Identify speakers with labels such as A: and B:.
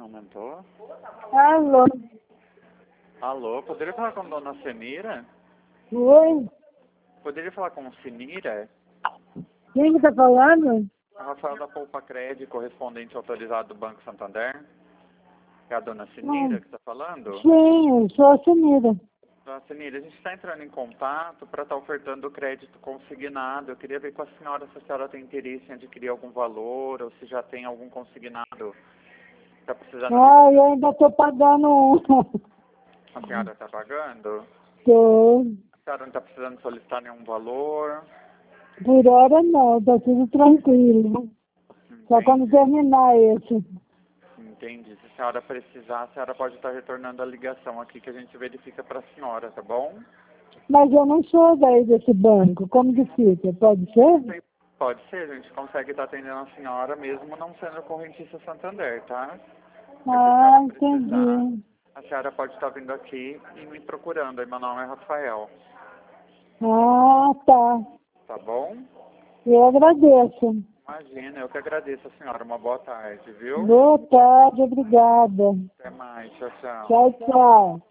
A: Aumentou?
B: Alô?
A: Alô, poderia falar com a dona Senira?
B: Oi?
A: Poderia falar com a Senira?
B: Quem que tá falando?
A: A Rafael da Poupa Crédito, correspondente autorizado do Banco Santander. É a dona Senira que está falando?
B: Sim, eu sou a Senira.
A: Dona Senira, a gente está entrando em contato para estar ofertando crédito consignado. Eu queria ver com a senhora se a senhora tem interesse em adquirir algum valor ou se já tem algum consignado. Está precisando
B: Ah, eu ainda tô pagando um.
A: A senhora está pagando?
B: Tô.
A: A senhora não está precisando solicitar nenhum valor?
B: Por hora não, tá tudo tranquilo. Só quando terminar esse.
A: Entendi. Se a senhora precisar, a senhora pode estar retornando a ligação aqui que a gente verifica para a senhora, tá bom?
B: Mas eu não sou daí desse banco. Como que fica? Pode ser?
A: Pode ser, a gente consegue estar atendendo a senhora mesmo não sendo correntista Santander, tá?
B: Ah, entendi.
A: A senhora pode estar vindo aqui e me procurando. Aí meu nome é Rafael,
B: Ah, tá.
A: tá bom?
B: Eu agradeço.
A: Imagina, eu que agradeço a senhora. Uma boa tarde, viu?
B: Boa tarde, obrigada.
A: Até mais, tchau, tchau.
B: Tchau, tchau.